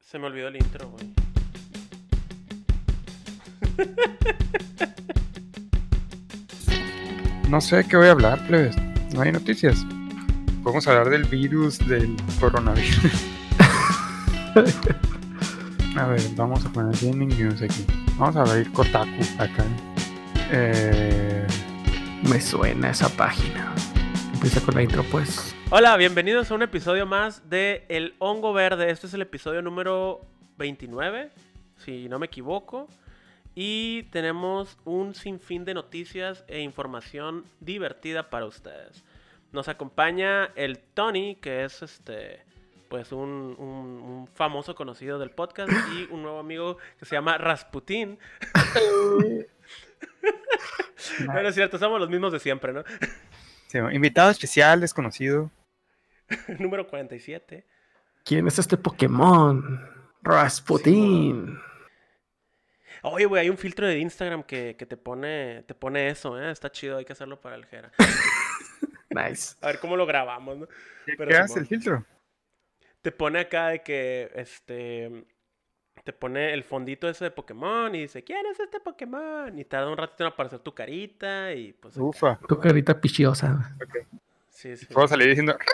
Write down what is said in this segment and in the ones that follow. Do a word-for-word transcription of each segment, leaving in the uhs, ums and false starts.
Se me olvidó el intro, güey. No sé qué voy a hablar, plebes. No hay noticias. Podemos hablar del virus, del coronavirus. A ver, vamos a poner Gaming News aquí. Vamos a abrir Kotaku acá. Eh... Me suena esa página. Empieza con la intro, pues. Hola, bienvenidos a un episodio más de El Hongo Verde. Este es el episodio número veintinueve, si no me equivoco. Y tenemos un sinfín de noticias e información divertida para ustedes. Nos acompaña el Tony, que es este, pues un, un, un famoso conocido del podcast, y un nuevo amigo que se llama Rasputín. Bueno, es cierto, somos los mismos de siempre, ¿no? Sí, invitado especial, desconocido. Número cuarenta y siete. ¿Quién es este Pokémon? Rasputín. Sí, oye, güey, hay un filtro de Instagram que, que te pone te pone eso, ¿eh? Está chido, hay que hacerlo para el Jera. Nice. A ver cómo lo grabamos, ¿no? ¿Qué, Pero ¿qué hace Simón, el filtro? te pone acá de que, este... Te pone el fondito ese de Pokémon y dice, ¿quién es este Pokémon? Y tarda un ratito en aparecer tu carita y pues... acá. Ufa. Tu carita pichiosa. Okay. Sí, sí. Puedo salir diciendo ¡Re,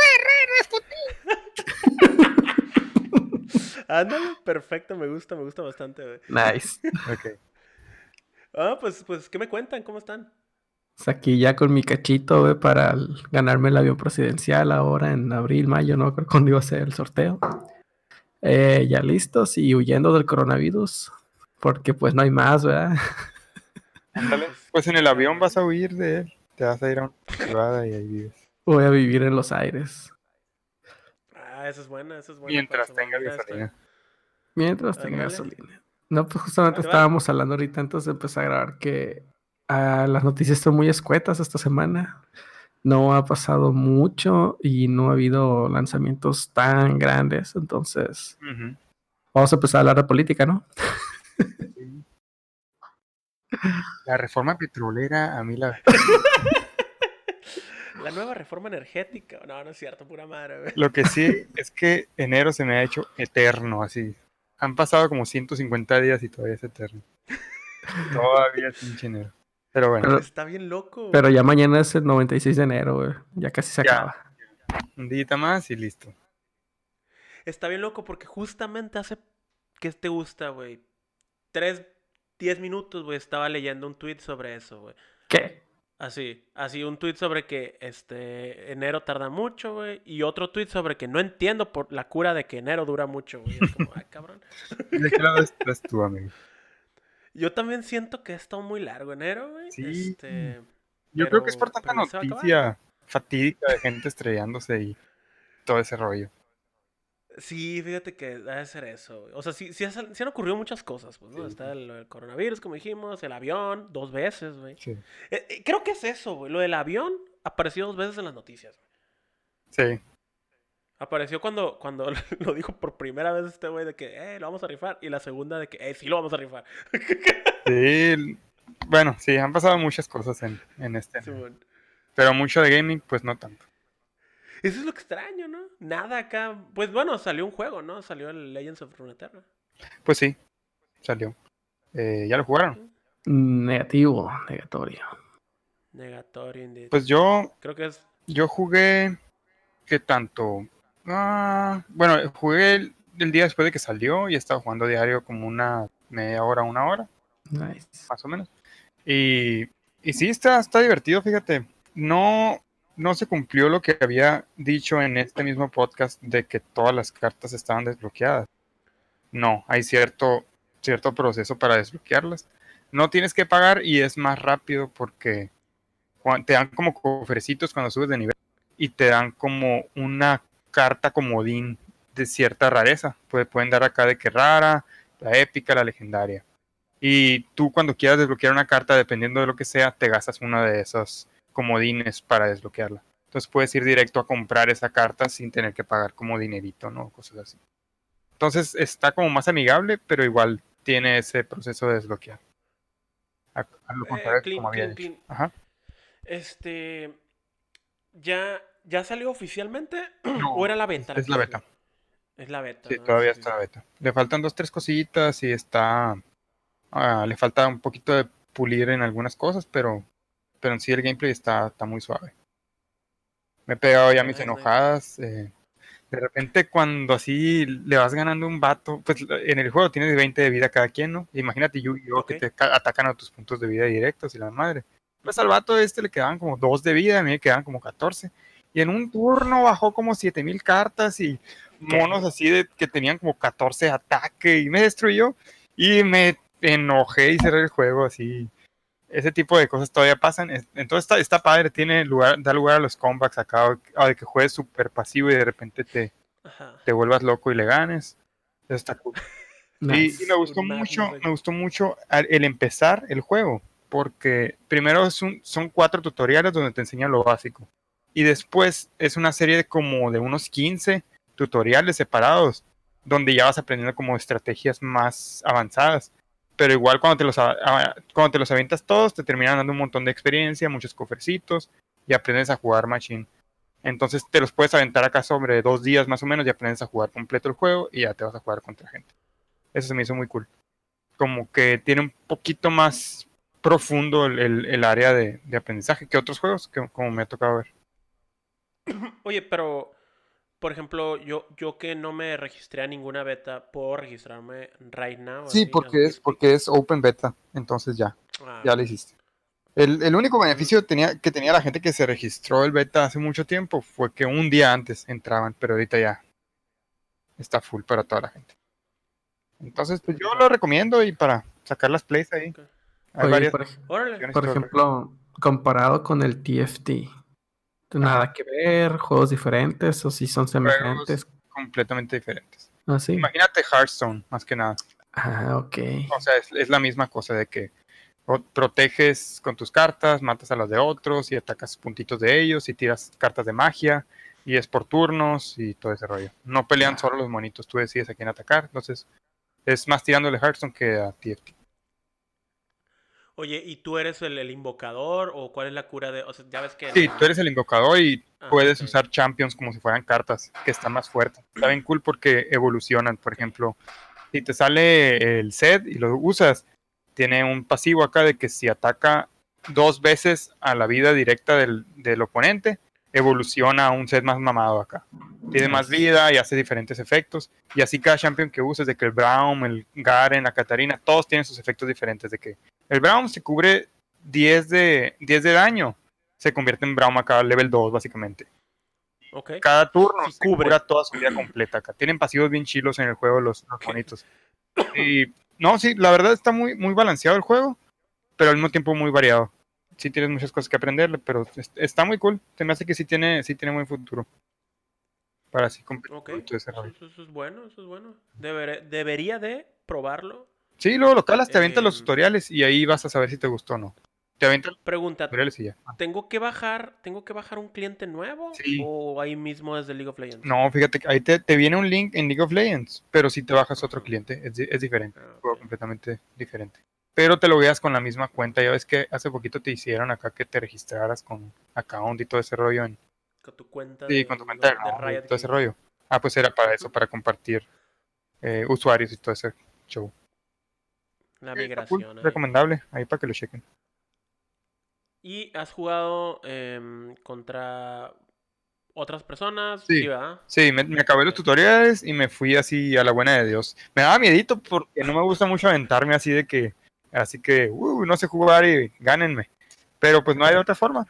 Ándale, perfecto, me gusta, me gusta bastante, güey. Nice. Ok. Ah, pues, pues, ¿qué me cuentan? ¿Cómo están? Pues aquí ya con mi cachito, güey, para el- ganarme el avión presidencial ahora en abril, mayo, no creo cuándo iba a ser el sorteo. Eh, ya listos y huyendo del coronavirus, porque pues no hay más, ¿verdad? Ándale. Pues en el avión vas a huir de él. Te vas a ir a una privada y ahí vives. Voy a vivir en los aires. Ah, esa es buena, esa es buena. Mientras para tenga sobrevivir a gasolina. esta- Mientras tenga Ándale. gasolina. No, pues justamente Te va- estábamos hablando ahorita antes de empezar a grabar que ah, las noticias son muy escuetas esta semana. No ha pasado mucho y no ha habido lanzamientos tan grandes. Entonces, Ujú. vamos a empezar a hablar de política, ¿no? La reforma petrolera, a mí la... La nueva reforma energética. No, no es cierto, pura madre, güey. Lo que sí es que enero se me ha hecho eterno, así. Han pasado como ciento cincuenta días y todavía es eterno. Todavía es pinche enero. Pero bueno, Pero, Está bien loco. pero ya mañana es el noventa y seis de enero, güey. Ya casi se Ya. acaba. un día más y listo. Está bien loco porque justamente hace... ¿Qué te gusta, güey? Tres, diez minutos, güey, estaba leyendo un tweet sobre eso, güey. ¿Qué? Así, así, un tweet sobre que este enero tarda mucho, güey. Y otro tweet sobre que no entiendo por la cura de que enero dura mucho, güey. Es como, ay, cabrón. ¿De qué lado estás tú, amigo? Yo también siento que ha estado muy largo enero, güey. Sí. Este, Yo pero- creo que es por tanta pero ya se va a acabar. noticia fatídica de gente estrellándose y todo ese rollo. Sí, fíjate que debe ser eso, güey. O sea, sí, sí, han, sí han ocurrido muchas cosas, pues, ¿no? Sí. Está el, el coronavirus, como dijimos, el avión, dos veces, güey. Sí. Eh, eh, creo que es eso, güey. Lo del avión apareció dos veces en las noticias, güey. Sí. Apareció cuando, cuando lo dijo por primera vez este güey de que, eh, lo vamos a rifar. Y la segunda de que, eh, sí lo vamos a rifar. Sí. Bueno, sí, han pasado muchas cosas en, en este Sí, enero. bueno. Pero mucho de gaming, pues no tanto. Eso es lo extraño, ¿no? Nada acá. Pues bueno, salió un juego, ¿no? Salió el Legends of Runeterra. Pues sí, salió. Eh, ¿Ya lo jugaron? Negativo, negatorio. Negatorio, indeed. Pues yo, Creo que es... yo jugué, ¿qué tanto? Ah, bueno, jugué el, el día después de que salió y he estado jugando diario como una media hora, una hora, Nice. más o menos. Y, y sí, está, está divertido, fíjate. No, no se cumplió lo que había dicho en este mismo podcast de que todas las cartas estaban desbloqueadas. No, hay cierto, cierto proceso para desbloquearlas. No tienes que pagar y es más rápido porque cuan- te dan como cofrecitos cuando subes de nivel y te dan como una carta comodín de cierta rareza. Puede- pueden dar acá de que rara, la épica, la legendaria. Y tú cuando quieras desbloquear una carta, dependiendo de lo que sea, te gastas una de esos comodines para desbloquearla. Entonces puedes ir directo a comprar esa carta sin tener que pagar como dinerito, ¿no? Cosas así. Entonces está como más amigable, pero igual tiene ese proceso de desbloquear. A, a lo Eh, contrario que clean, como había clean, dicho. clean. Ajá. Este... ¿Ya, ya salió oficialmente? No, ¿O era la beta? es, es la que beta. salió? Es la beta, Sí, ¿no? todavía Sí, sí, está sí. beta. Le faltan dos, tres cositas y está... ah, le falta un poquito de pulir en algunas cosas, pero, pero en sí el gameplay está, está muy suave. Me he pegado ya mis Nice, nice. enojadas. eh, de repente cuando así le vas ganando un vato, pues en el juego tienes veinte de vida cada quien, ¿no? Imagínate Yu-Gi-Oh! Que Ok. te ca- atacan a tus puntos de vida directos y la madre. Pues Ujú. al vato este le quedaban como dos de vida, a mí me quedaban como catorce. Y en un turno bajó como siete mil cartas y monos ¿Qué? así de que tenían como catorce de ataque y me destruyó. Y me enojé y cerré el juego así. Ese tipo de cosas todavía pasan. es- Entonces está, está padre, tiene lugar, da lugar a los comebacks acá, o a de que juegues súper pasivo y de repente te, Ajá. te vuelvas loco y le ganes. Eso está cool. Y, y me Nice. gustó Un madness mucho, me acá. gustó mucho al- el empezar el juego, porque primero es un- son cuatro tutoriales donde te enseñan lo básico. Y después es una serie de como de unos quince tutoriales separados, donde ya vas aprendiendo como estrategias más avanzadas. Pero igual cuando te los, a- a- cuando te los avientas todos, te terminan dando un montón de experiencia, muchos cofrecitos, y aprendes a jugar machine. Entonces te los puedes aventar acá sobre dos días más o menos y aprendes a jugar completo el juego y ya te vas a jugar contra gente. Eso se me hizo muy cool. Como que tiene un poquito más profundo el, el- el área de, de aprendizaje que otros juegos, que, como me ha tocado ver. Oye, pero, por ejemplo, yo, yo que no me registré a ninguna beta, ¿puedo registrarme right now, Sí, así, as porque we es, speak? porque es open beta, entonces ya, Ah, ya lo ok. hiciste. El, el único Entonces, beneficio tenía, que tenía la gente que se registró el beta hace mucho tiempo fue que un día antes entraban, pero ahorita ya está full para toda la gente. Entonces, pues yo lo va. recomiendo y para sacar las plays ahí. Ok. Hay Oye, varias por, ej- Órale. opciones y por todo el rollo. ejemplo, comparado con el T F T, Ajá, nada que ver, juegos diferentes o si son juegos semejantes. completamente diferentes. Ah, sí. Imagínate Hearthstone, más que nada. Ah, ok. O sea, es, es la misma cosa de que o- proteges con tus cartas, matas a las de otros y atacas puntitos de ellos y tiras cartas de magia y es por turnos y todo ese rollo. No pelean Ya. solo los monitos, tú decides a quién atacar. Entonces, es más tirándole a Hearthstone que a T F T. Oye, ¿y tú eres el, el invocador o cuál es la cura de...? O sea, ya ves que en Sí, tú el... eres el invocador y Ah, puedes ok. usar champions como si fueran cartas que están más fuertes. Está bien cool porque evolucionan. Por Ok. ejemplo, si te sale el set y lo usas, tiene un pasivo acá de que si ataca dos veces a la vida directa del, del oponente, evoluciona a un set más mamado acá. Tiene más Nice. vida y hace diferentes efectos. Y así cada champion que uses, de que el Braum, el Garen, la Katarina, todos tienen sus efectos diferentes. De que el Braum se cubre diez de, diez de daño, se convierte en Braum acá level dos básicamente. Ok. Cada turno Sí, se cura cubre. toda su vida completa acá. Tienen pasivos bien chilos en el juego los, los Ok. monitos. Y no, sí, la verdad está muy, muy balanceado el juego, pero al mismo tiempo muy variado. Sí tienes muchas cosas que aprenderle, pero es- está muy cool. Se me hace que sí tiene, sí tiene buen futuro para así Ok. competir y todo ese Eso, rollo. eso- eso es bueno, eso es bueno. Deberé- debería de probarlo. Sí, luego lo calas, te avientas los Em, tutoriales y ahí vas a saber si te gustó o no. Te avientas los pregunta, tutoriales y ya. ¿tengo que bajar, tengo que bajar un cliente nuevo Sí, o ahí mismo desde League of Legends? no, fíjate que ahí te, te viene un link en League of Legends, pero si te bajas otro Ajá. cliente, es, di- es diferente, Ah, un ok. juego completamente diferente. Pero te lo veas con la misma cuenta. Ya ves que hace poquito te hicieron acá que te registraras con account y todo ese rollo en, Con tu cuenta sí, de, con tu League cuenta de of- de nombre y Riot todo ese Games. rollo. Ah, pues era para eso, Ujú. para compartir eh, usuarios y todo ese show. La Sí, está cool, migración ahí. recomendable, ahí para que lo chequen. ¿Y has jugado em, contra otras personas? Sí, Sí, ¿verdad? sí, me, me acabé Ok. los tutoriales y me fui así a la buena de Dios. Me daba miedito porque no me gusta mucho aventarme así de que, así que, uh, no sé jugar y gánenme. Pero pues no hay de otra forma.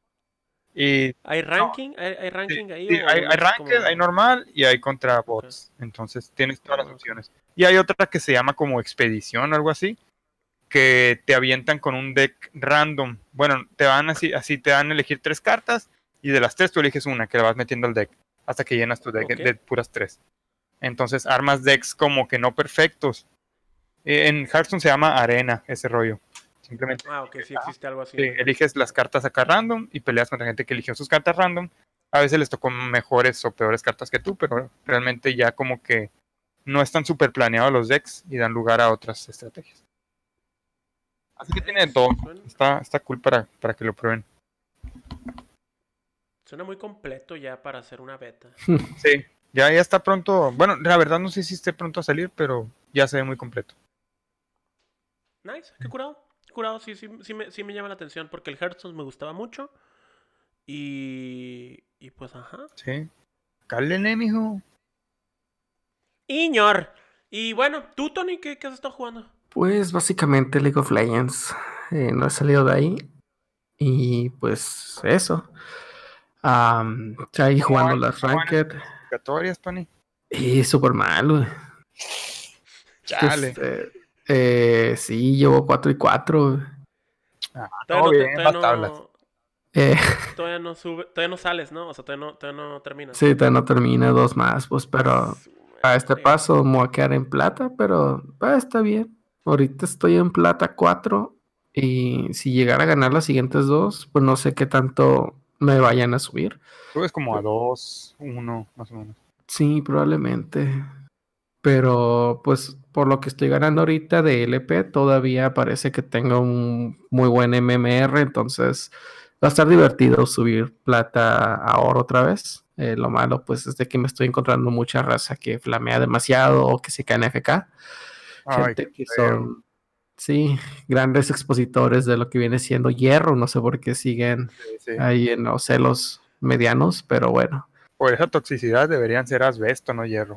Y ¿Hay no, ranking? ¿Hay, hay sí, ranking ahí sí, o hay, uno hay es ranked, hay como... normal y hay contra Ok. bots. Entonces tienes todas las Ah, ok. opciones. Y hay otra que se llama como expedición o algo así, que te avientan con un deck random. Bueno, te van así, así te dan a elegir tres cartas y de las tres tú eliges una que la vas metiendo al deck hasta que llenas tu deck Ok. de puras tres. Entonces armas decks como que no perfectos. Eh, En Hearthstone se llama arena ese rollo. Simplemente Ah, ok, sí ajá, existe algo así sí, en el eliges Hearthstone. las cartas acá random y peleas contra gente que eligió sus cartas random. A veces les tocó mejores o peores cartas que tú, pero realmente ya como que no están súper planeados los decks y dan lugar a otras estrategias. Así que tiene de Nice. todo. Suena, Está, está cool para, para que lo prueben. suena muy completo ya para hacer una beta. Sí, Ya, ya está pronto. Bueno, la verdad no sé si esté pronto a salir, pero ya se ve muy completo. Nice, qué curado. Qué curado, sí, sí, sí, me, sí me llama la atención porque el Hearthstone me gustaba mucho. Y. Y pues, ajá. Sí. Cálene, mijo. Iñor. Y bueno, tú, Tony, ¿qué, qué has estado jugando? Pues básicamente League of Legends. Eh, no he salido de ahí. Y pues eso. Am, ahí ¿Cómo jugando van, las cómo van esas Ranked. clasificatorias, Tony? Y súper mal, güey. Es que Chale. este, eh, sí, llevo cuatro y cuatro. Ah, Todavía todo no, te- bien, todavía las tablas. no, Eh, todavía no sube, todavía no sales, ¿no? O sea, todavía no, todavía no terminas. sí, todavía no termina dos más, pues, pero Su a este madre. paso me voy a quedar en plata, pero pues, está bien. Ahorita estoy en plata cuatro y si llegara a ganar las siguientes dos, pues no sé qué tanto me vayan a subir. Subes como a dos, uno, más o menos. Sí, probablemente. Pero pues por lo que estoy ganando ahorita de L P, todavía parece que tengo un muy buen M M R, entonces va a estar divertido subir plata a oro otra vez. Eh, lo malo pues es de que me estoy encontrando mucha raza que flamea demasiado o que se cae en F K. Ay, qué Gente que feo. son, sí, grandes expositores de lo que viene siendo hierro. No sé por qué siguen Sí, sí. ahí en los celos medianos, pero bueno. Por esa toxicidad deberían ser asbesto, no hierro.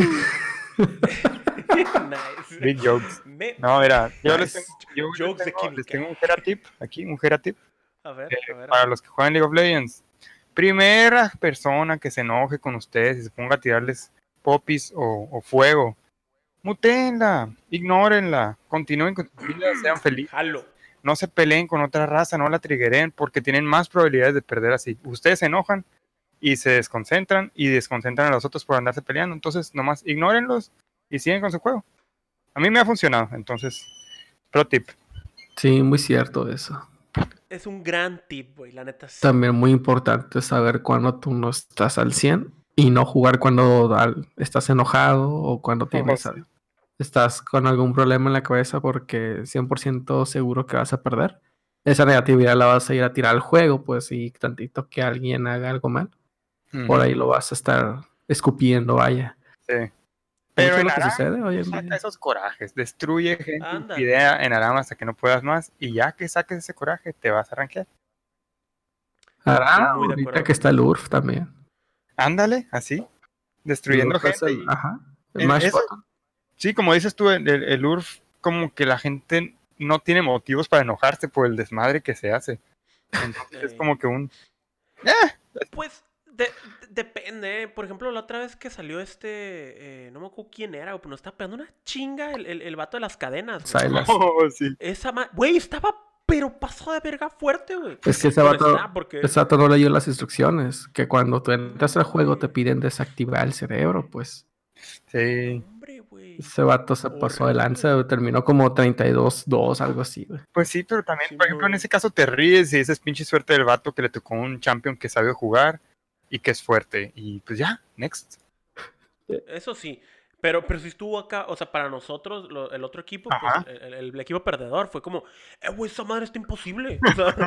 Nice. Big jokes. Me- No, mira, yo les tengo, Nice. yo les Jokes de tengo, les química. tengo un Hera tip aquí, un Hera tip A ver, eh, a ver, a para ver. los que juegan League of Legends. Primera persona que se enoje con ustedes y se ponga a tirarles popis o, o fuego, mutéenla, ignórenla, continúen con sus vidas, sean felices. Jalo. No se peleen con otra raza, no la triggeren porque tienen más probabilidades de perder así. Ustedes se enojan y se desconcentran y desconcentran a los otros por andarse peleando. Entonces, nomás ignórenlos y siguen con su juego. A mí me ha funcionado, entonces, pro tip. Sí, muy cierto eso. Es un gran tip, güey, la neta sí. También muy importante saber cuándo tú no estás al cien y no jugar cuando al- estás enojado o cuando tienes Oh, al- estás con algún problema en la cabeza porque cien por ciento seguro que vas a perder. Esa negatividad la vas a ir a tirar al juego, pues, y tantito que alguien haga algo mal, sí. por Ujú, ahí lo vas a estar escupiendo, vaya. sí. Mucho Pero de en lo que Aram, sucede hoy tú en saca día. esos corajes, destruye gente Ándale. idea en Aram hasta que no puedas más y ya que saques ese coraje te vas a rankear. Estoy Ahora, muy de ahorita acuerdo que está el contigo. U R F también. Ándale, así, El destruyendo U R F es gente. el, Y, ajá, el eh, mash eso, button. sí, como dices tú, el, el, el U R F, como que la gente no tiene motivos para enojarse por el desmadre que se hace. Entonces es Eh, como que un... eh, Pues de- de- depende, ¿eh? Por ejemplo, la otra vez que salió este, eh, no me acuerdo quién era, güey, pero nos estaba pegando una chinga el, el, el vato de las cadenas, güey. Silas. oh, sí. Esa ma... Güey, estaba, pero pasó de verga fuerte, güey. Es que ese Con vato, Snap, porque... ese vato no leyó las instrucciones, que cuando tú entras al No, juego te güey. piden desactivar el cerebro, pues. No, Sí. hombre, güey. Ese vato se pasó de lanza, Horrible. güey, terminó como treinta y dos dos, algo así, güey. Pues sí, pero también, Sí, por ejemplo, en no. ese caso te ríes y esa es pinche suerte del vato que le tocó un champion que sabe jugar y que es fuerte. Y pues ya, next. Eso sí. Pero, pero si estuvo acá, o sea, para nosotros, lo- el otro equipo, pues Ajá. el, el- el equipo perdedor fue como, eh, güey, esa madre está imposible. O sea,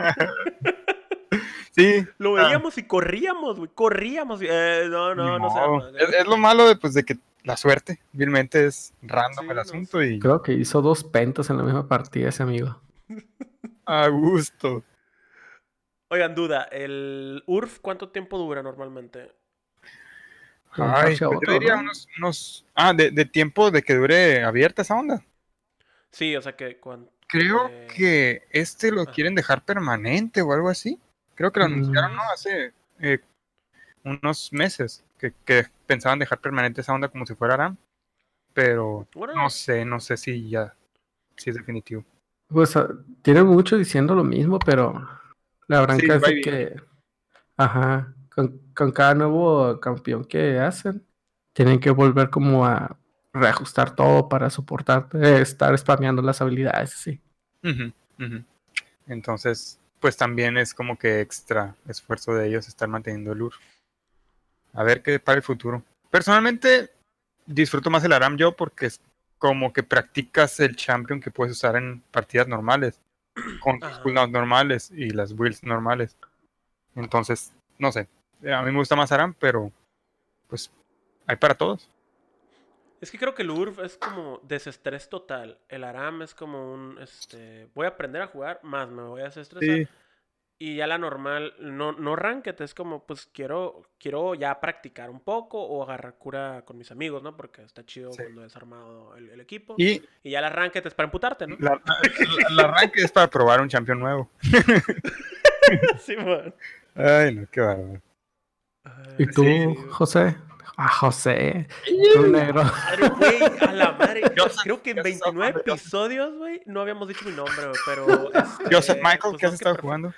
Sí. lo ah, veíamos y corríamos, güey, corríamos. Y, eh, no, ni no, no se modo. arma. Es, es lo malo de, pues, de que la suerte, vilmente es random el Sí, no, asunto sí. y Creo que hizo dos pentos en la misma partida ese amigo. a gusto. Oigan, duda, ¿el U R F cuánto tiempo dura normalmente? De un Ay, parche a pues yo otro, diría ¿no? unos, unos, ah, de, de tiempo de que dure abierta esa onda. Sí, o sea que cuando... Creo eh, que este lo Ajá. quieren dejar permanente o algo así. Creo que lo anunciaron, ¿no? Mm, Hace eh, unos meses que, que pensaban dejar permanente esa onda como si fuera Aram, pero no Órale. sé, no sé si ya, si es definitivo. Pues ah, tiene mucho diciendo lo mismo, pero la Sí, branca es va y de viene. que, ajá, con, con cada nuevo campeón que hacen, tienen que volver como a reajustar todo para soportar, eh, estar spameando las habilidades, sí. Ujú, ujú. Entonces, pues también es como que extra esfuerzo de ellos estar manteniendo el U R F. A ver qué para el futuro. Personalmente, disfruto más el Aram yo porque es como que practicas el champion que puedes usar en partidas normales, con sus Ajá. cooldowns normales y las builds normales. Entonces, no sé. A mí me gusta más Aram, pero pues hay para todos. Es que creo que el U R F es como desestrés total. El ARAM es como un, este, voy a aprender a jugar, más me voy a desestresar. Sí, Y ya la normal, no, no ranked, es como, pues quiero, quiero ya practicar un poco o agarrar cura con mis amigos, ¿no? Porque está chido sí. cuando es armado el, el equipo. Y Y ya la ranked es para emputarte, ¿no? la, la, la arranque es para probar un campeón nuevo. Sí, man. Ay, no, qué bárbaro. ¿Y tú, Sí. José? Ah, José. Tú negro. Madre, güey, a la madre. Joseph, Creo que en ¿qué has estado veintinueve jugando, Joseph? episodios, güey, no habíamos dicho mi nombre, güey, pero... Este, Joseph Michael, pues ¿qué has no, estado perfecto. jugando?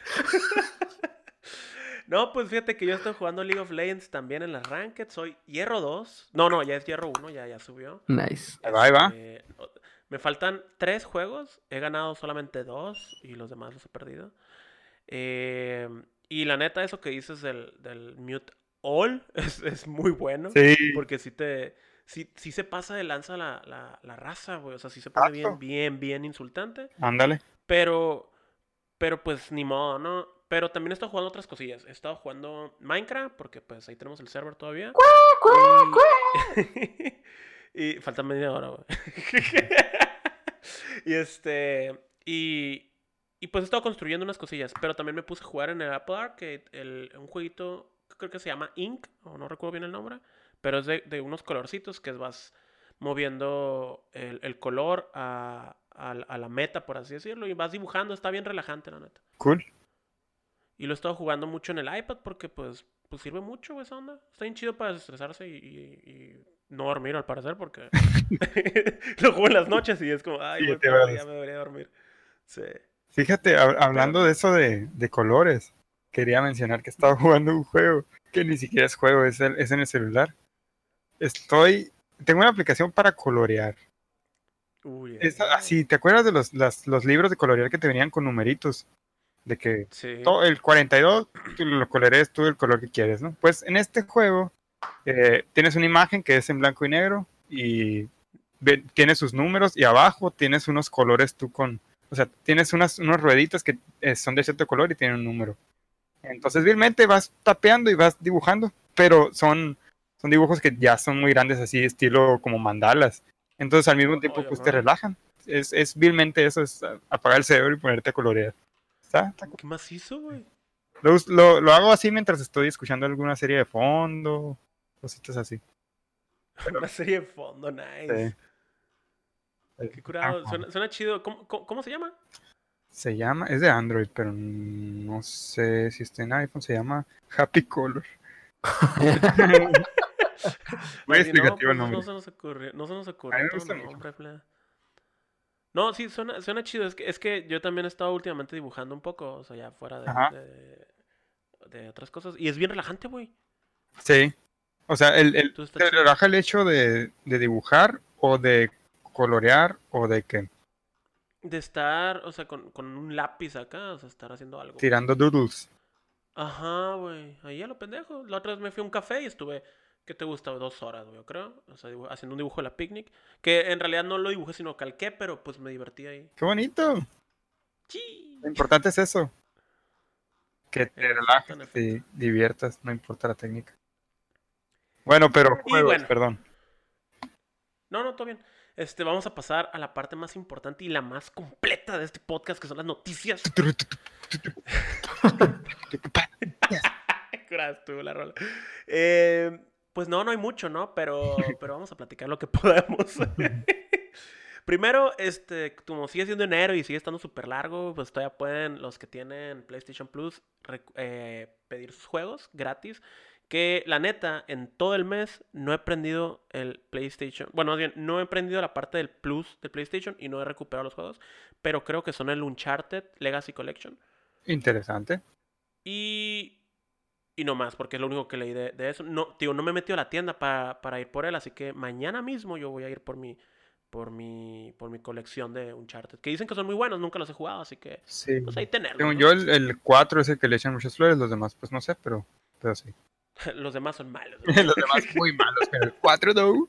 No, pues fíjate que yo estoy jugando League of Legends también en las ranked. Soy Hierro dos. No, no, ya es Hierro uno, ya, ya subió. Nice. Ahí va, ahí va. Este, o- me faltan tres juegos. He ganado solamente dos y los demás los he perdido. Eh, y la neta, eso que dices del, del mute all es, es muy bueno. Sí, Porque sí te... Sí, sí se pasa de lanza la, la, la raza, güey. O sea, sí se pone bien, exacto. bien, bien insultante. Ándale. Pero, pero pues ni modo, ¿no? Pero también he estado jugando otras cosillas. He estado jugando Minecraft, porque pues ahí tenemos el server todavía. Y, y falta media hora, güey. Y este. Y. Y pues he estado construyendo unas cosillas. Pero también me puse a jugar en el Apple Arcade. El, un jueguito que creo que se llama Ink. O no recuerdo bien el nombre. Pero es de, de unos colorcitos que vas moviendo el, el color a, a, a la meta, por así decirlo. Y vas dibujando. Está bien relajante, la neta. Cool. Y lo he estado jugando mucho en el iPad porque pues, pues sirve mucho esa onda. Está bien chido para desestresarse y, y- y no dormir al parecer porque lo juego en las noches y es como, ay, Sí, güey, te pero ves. ya me debería dormir. Sí. Fíjate, hab- hablando Pero- de eso de, de colores, quería mencionar que estaba jugando un juego que ni siquiera es juego, es, el- es en el celular. Estoy, tengo una aplicación para colorear. Uy, Es ay, ay. así, ¿te acuerdas de los, las- los libros de colorear que te venían con numeritos? De que Sí. todo el cuarenta y dos, tú lo colorees tú el color que quieres, ¿no? Pues en este juego eh, tienes una imagen que es en blanco y negro y ve- tiene sus números y abajo tienes unos colores tú con, o sea, tienes unas, unas rueditas que eh, son de cierto color y tienen un número. Entonces, vilmente vas tapeando y vas dibujando, pero son, son dibujos que ya son muy grandes, así, estilo como mandalas. Entonces, al mismo tiempo, Ay, pues te madre. relajan. Es, es vilmente eso, es a- apagar el cerebro y ponerte a colorear. Está, está cool. ¿Qué más hizo, güey? Lo, us- lo- lo hago así mientras estoy escuchando alguna serie de fondo, cositas así. Una serie de fondo, nice. Sí. Qué curado. Suena, suena chido. ¿Cómo, cómo, cómo se ama? Se llama, es de Android, pero no sé si está en iPhone, se llama Happy Color. Muy Ay, si no, explicativo el pues nombre. no se nos ocurrió, no se nos A ocurrió mí me otro gusta mucho. nombre, plebe. No, sí, suena, suena chido. Es que, es que yo también he estado últimamente dibujando un poco, o sea, ya fuera de, Ajá. de, de otras cosas. Y es bien relajante, güey. Sí. O sea, el, el, Entonces está ¿te chido. relaja el hecho de, de dibujar o de colorear o de qué? De estar, o sea, con, con un lápiz acá, o sea, estar haciendo algo. Tirando doodles. Ajá, güey. Ahí a lo pendejo. La otra vez me fui a un café y estuve, ¿qué te gusta? Dos horas, güey, yo creo. O sea, dibu- haciendo un dibujo de la picnic. Que en realidad no lo dibujé, sino calqué, pero pues me divertí ahí. ¡Qué bonito! ¡Chi! Lo importante es eso. Que te En efecto, relajes, en que efecto. te diviertas, no importa la técnica. Bueno, pero Y juegos, bueno. perdón. No, no, todo bien. Este, vamos a pasar a la parte más importante y la más completa de este podcast, que son las noticias. Curada estuvo la rola. Eh, pues no, no hay mucho, ¿no? Pero, pero vamos a platicar lo que podamos. Primero, este, como sigue siendo enero y sigue estando súper largo, pues todavía pueden los que tienen PlayStation Plus rec- eh, pedir sus juegos gratis. Que la neta, en todo el mes no he prendido el PlayStation. Bueno, más bien, no he prendido la parte del Plus del PlayStation y no he recuperado los juegos. Pero creo que son el Uncharted Legacy Collection. Interesante. Y. Y no más, porque es lo único que leí de, de eso. No, tío, no me he metido a la tienda para, para ir por él, así que mañana mismo yo voy a ir por mi, por mi, por mi colección de Uncharted. Que dicen que son muy buenos, nunca los he jugado, así que Sí. pues ahí tenerlos, Según ¿no? yo, el, el cuatro es el que le echan muchas flores, los demás, pues no sé, pero, pero sí. Los demás son malos. Los demás muy malos, pero el cuatro no.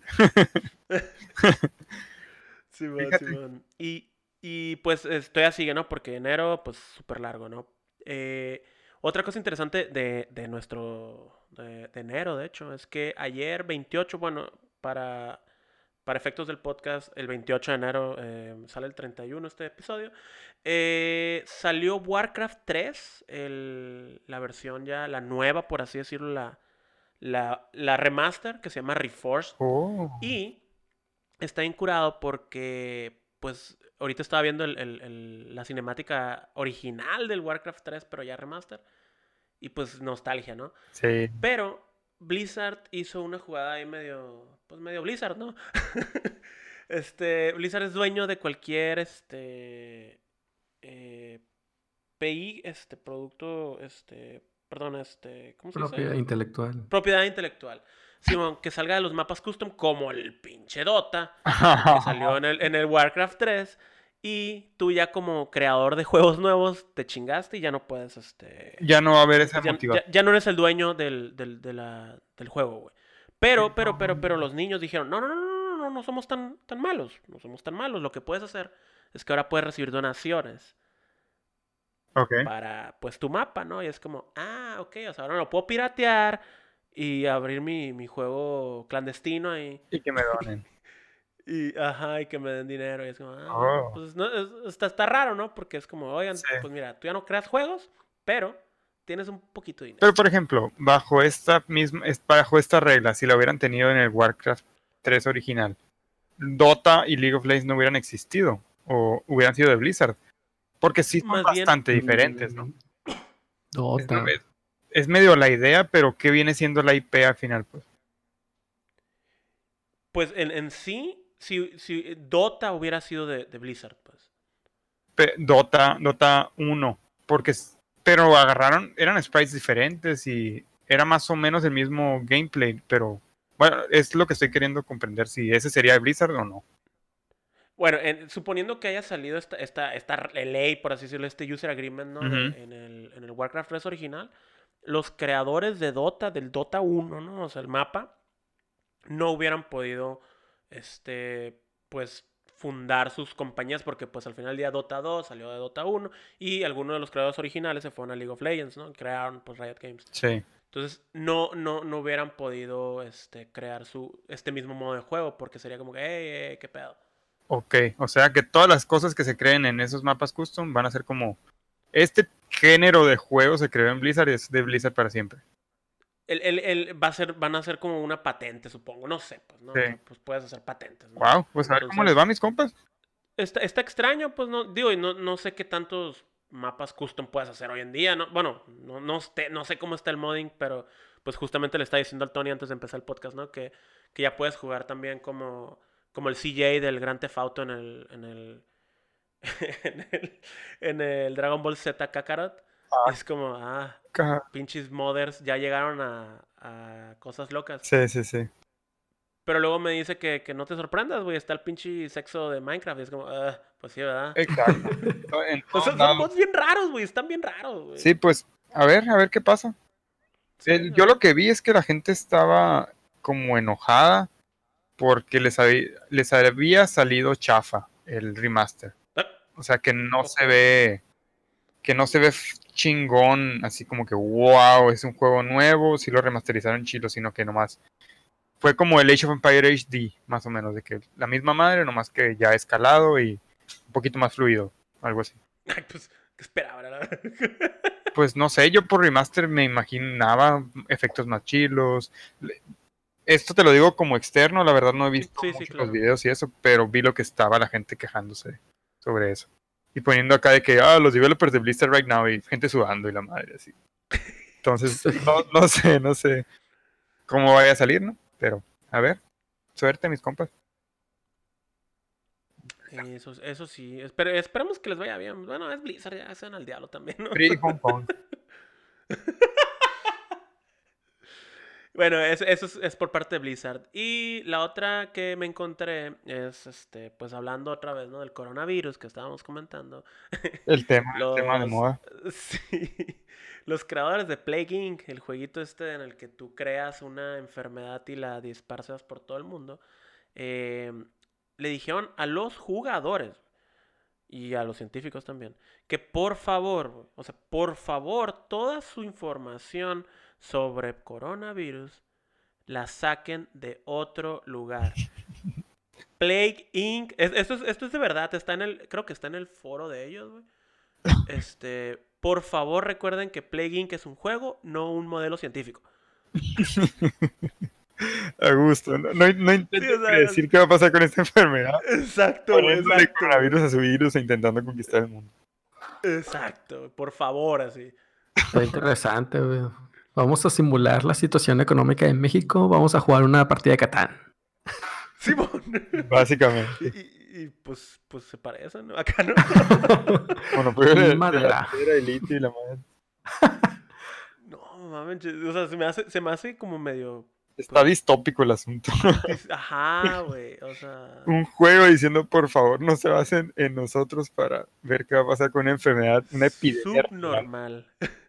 Simón, Fíjate. Simón. Y, y pues estoy así, ¿no? Porque enero, pues súper largo, ¿no? Eh, otra cosa interesante de, de nuestro, de, de enero, de hecho. Es que ayer, veintiocho, bueno, para, para efectos del podcast, el veintiocho de enero, eh, sale el treinta y uno este episodio, eh, salió Warcraft tres, el, la versión ya, la nueva, por así decirlo, la, la, la remaster, que se llama Reforged. Oh. Y está incurado porque, pues, ahorita estaba viendo el, el, el, la cinemática original del Warcraft tres, pero ya remaster. Y pues nostalgia, ¿no? Sí. Pero Blizzard hizo una jugada ahí medio, pues medio Blizzard, ¿no? este, Blizzard es dueño de cualquier, este, eh, P I, este, producto, este, perdón, este, ¿cómo se dice? Propiedad intelectual. Propiedad intelectual. Simón, que salga de los mapas custom, como el pinche Dota, que salió en el, en el Warcraft tres. Y tú ya como creador de juegos nuevos te chingaste y ya no puedes, este... Ya no va a haber esa Ya, motivación. ya, ya no eres el dueño del, del, de la, del juego, güey. Pero, pero, pero, pero los niños dijeron, no, no, no, no, no, no somos tan, tan malos. No somos tan malos. Lo que puedes hacer es que ahora puedes recibir donaciones Ok. para, pues, tu mapa, ¿no? Y es como, ah, ok, o sea, ahora lo puedo piratear y abrir mi, mi juego clandestino ahí. Y que me donen. Y, ajá, y que me den dinero. Y es como, ah, Oh. pues no, es- está, está raro, ¿no? Porque es como, oigan, Sí. pues mira, tú ya no creas juegos, pero tienes un poquito de dinero. Pero por ejemplo, bajo esta misma, es- bajo esta regla, si la hubieran tenido en el Warcraft tres original, Dota y League of Legends no hubieran existido o hubieran sido de Blizzard. Porque sí son Más bien- bastante diferentes, ¿no? Es, Dota. es- es medio la idea, pero ¿qué viene siendo la I P al final? Pues Pues en, en sí, si, si Dota hubiera sido de, de Blizzard, pues. Pe- Dota, Dota uno, porque s- pero agarraron, eran sprites diferentes y era más o menos el mismo gameplay, pero bueno, es lo que estoy queriendo comprender, si ese sería de Blizzard o no. Bueno, en- suponiendo que haya salido esta, esta, esta ley, por así decirlo, este user agreement, ¿no? De- Ujú. en, el, en el Warcraft tres original, los creadores de Dota, del Dota uno, ¿no? O sea, el mapa, no hubieran podido, este, pues, fundar sus compañías porque, pues, al final del día Dota dos salió de Dota uno y algunos de los creadores originales se fueron a League of Legends, ¿no? Crearon, pues, Riot Games. Sí. Entonces, no, no, no hubieran podido, este, crear su, este mismo modo de juego porque sería como que, hey, hey, qué pedo. Ok, o sea que todas las cosas que se creen en esos mapas custom van a ser como este género de juego se creó en Blizzard y es de Blizzard para siempre. El, el, el va a ser, van a ser como una patente, supongo. No sé, pues, ¿no? Sí. Pues puedes hacer patentes, ¿no? Wow, pues a ver cómo les va a mis compas. Está, está extraño, pues, no, digo, y no, no sé qué tantos mapas custom puedes hacer hoy en día, ¿no? Bueno, no, no, esté- no sé cómo está el modding, pero pues justamente le estaba diciendo al Tony antes de empezar el podcast, ¿no? Que, que ya puedes jugar también como, como el C J del Grand Theft Auto en el, en el, en el, en el Dragon Ball Z Kakarot. Ah. Es como, ah, Ca- pinches modders ya llegaron a, a cosas locas. Sí, sí, sí. Pero luego me dice que, que no te sorprendas, güey, está el pinche sexo de Minecraft. Y es como, ah, pues sí, ¿verdad? Exacto. En O sea, todos son lados. mods bien raros, güey, están bien raros, güey. Sí, pues a ver, a ver qué pasa. Sí, El- yo lo que vi es que la gente estaba como enojada porque les había, les había salido chafa el remaster. Ah, O sea, que no Ok. se ve, que no se ve f- chingón, así como que wow, es un juego nuevo, sí lo remasterizaron chilo, sino que nomás fue como el Age of Empires H D, más o menos, de que la misma madre, nomás que ya escalado y un poquito más fluido, algo así. Ay, pues, ¿qué esperaba, la verdad? Pues no sé, yo por remaster me imaginaba efectos más chilos. Le- Esto te lo digo como externo, la verdad no he visto Sí, sí, mucho claro. los videos y eso, pero vi lo que estaba la gente quejándose sobre eso. Y poniendo acá de que, ah, los developers de Blizzard right now y gente sudando y la madre así. Entonces, no, no sé, no sé cómo vaya a salir, ¿no? Pero, a ver, suerte, mis compas. Eso, eso sí, espere- esperemos que les vaya bien. Bueno, es Blizzard, ya sean al diablo también, ¿no? Free Hong Kong. Bueno, eso, eso es, es por parte de Blizzard. Y la otra que me encontré es, este, pues hablando otra vez, ¿no? Del coronavirus que estábamos comentando. El tema, el tema de Los, moda. sí, los creadores de Plague inc, el jueguito este en el que tú creas una enfermedad y la dispersas por todo el mundo, eh, le dijeron a los jugadores y a los científicos también que por favor, o sea, por favor, toda su información sobre coronavirus la saquen de otro lugar. Plague incorporated. Es- Esto es, esto es de verdad. Está en el, creo que está en el foro de ellos, güey. Este, por favor, recuerden que Plague incorporated es un juego, no un modelo científico. A gusto. No, no, no Sí, intentes o sea, predecir qué va a pasar con esta enfermedad. exacto, güey, Poniéndole exacto. coronavirus a su virus e intentando conquistar el mundo. Exacto, por favor, así. Está interesante, güey. Vamos a simular la situación económica en México. Vamos a jugar una partida de Catán. Simón. Básicamente. Y, y- y, pues, pues se parecen, ¿no? Acá no. Bueno, pues de, de Madera. la piedra y litio y la madre. No, mames, o sea, se me hace, se me hace como medio. Está distópico el asunto. dis- Ajá, güey. O sea. Un juego diciendo, por favor, no se basen en nosotros para ver qué va a pasar con una enfermedad, una epidemia. real. Subnormal.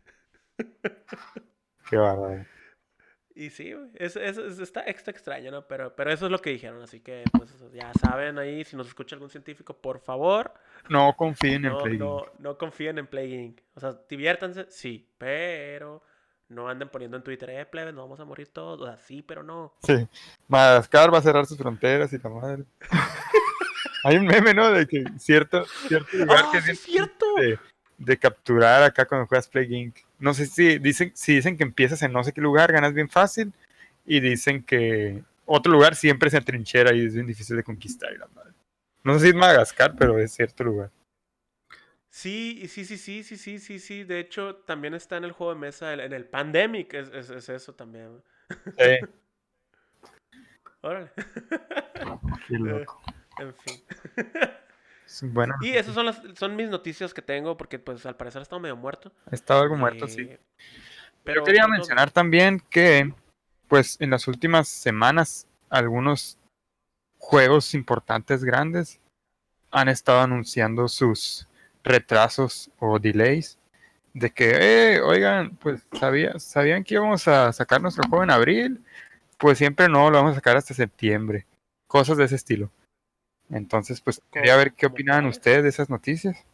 Qué bárbaro. Y sí, güey. Es, es- es- está extra extraño, ¿no? Pero, pero eso es lo que dijeron. Así que, pues, ya saben ahí, si nos escucha algún científico, por favor, No confíen en no, Play no, Inc. no confíen en Plague incorporated. O sea, diviértanse, sí, pero no anden poniendo en Twitter, eh, plebes, nos vamos a morir todos. O sea, sí, pero no. Sí. Madagascar va a cerrar sus fronteras y la madre. Hay un meme, ¿no? De que cierto, cierto lugar ¡Ah, que es sí bien es cierto! de, de capturar acá cuando juegas Plague incorporated. No sé si dicen, si dicen que empiezas en no sé qué lugar, ganas bien fácil. Y dicen que otro lugar siempre se atrinchera y es bien difícil de conquistar. Y la madre. No sé si es Madagascar, pero es cierto lugar. Sí, sí, sí, sí, sí, sí, sí, sí. De hecho, también está en el juego de mesa, el- en el Pandemic, es, es, es eso también. Sí. Órale. Qué loco. En fin. Bueno, Y esas son las son mis noticias que tengo, porque pues al parecer he estado medio muerto. estaba algo muerto, sí. Eh, Yo quería pero todo mencionar también que, pues, en las últimas semanas, algunos juegos importantes grandes han estado anunciando sus retrasos o delays de que, eh, oigan, pues, ¿sabía, ¿sabían que íbamos a sacar nuestro juego en abril? Pues siempre no, lo vamos a sacar hasta septiembre. Cosas de ese estilo. Entonces, pues, quería ver qué ¿Cómo opinaban cuáles? ustedes de esas noticias.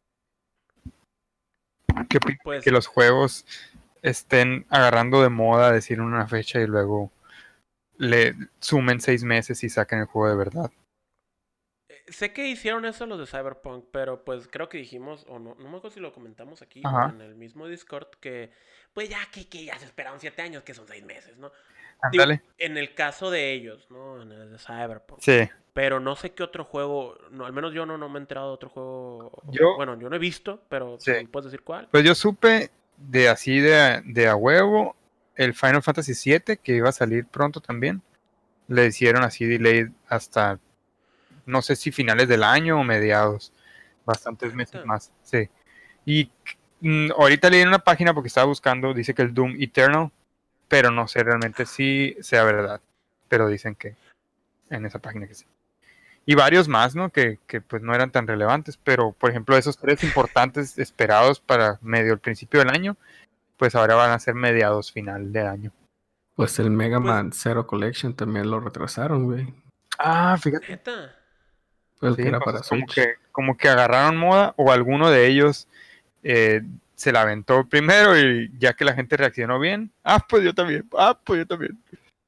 ¿Qué opinan de Pues- que los juegos estén agarrando de moda decir una fecha y luego le sumen seis meses y saquen el juego de verdad? Eh, Sé que hicieron eso los de Cyberpunk, pero pues creo que dijimos, o no, no me acuerdo si lo comentamos aquí o Ajá. en el mismo Discord, que pues ya que, que ya se esperaron siete años, que son seis meses, ¿no? Digo, Ándale. en el caso de ellos, ¿no? En el de Cyberpunk. Sí. Pero no sé qué otro juego, no, al menos yo no, no me he enterado de otro juego. Yo- Bueno, yo no he visto, pero Sí. ¿me puedes decir cuál? Pues yo supe de así de, de a huevo el Final Fantasy siete que iba a salir pronto también. Le hicieron así delay hasta no sé si finales del año o mediados. Bastantes meses ¿Neta? más. Sí. Y mm, ahorita leí en una página porque estaba buscando, dice que el Doom Eternal, pero no sé realmente si sea verdad. Pero dicen que en esa página que sí. Y varios más, ¿no? Que, que pues no eran tan relevantes, pero por ejemplo esos tres importantes esperados para medio el principio del año, pues ahora van a ser mediados final de año. Pues el Mega Man Zero Collection también lo retrasaron, güey. Ah, fíjate. ¿Neta? Fue el Sí, que era para entonces como Switch. que, como que agarraron moda o alguno de ellos eh, se la aventó primero y ya que la gente reaccionó bien, ah, pues yo también, ah, pues yo también.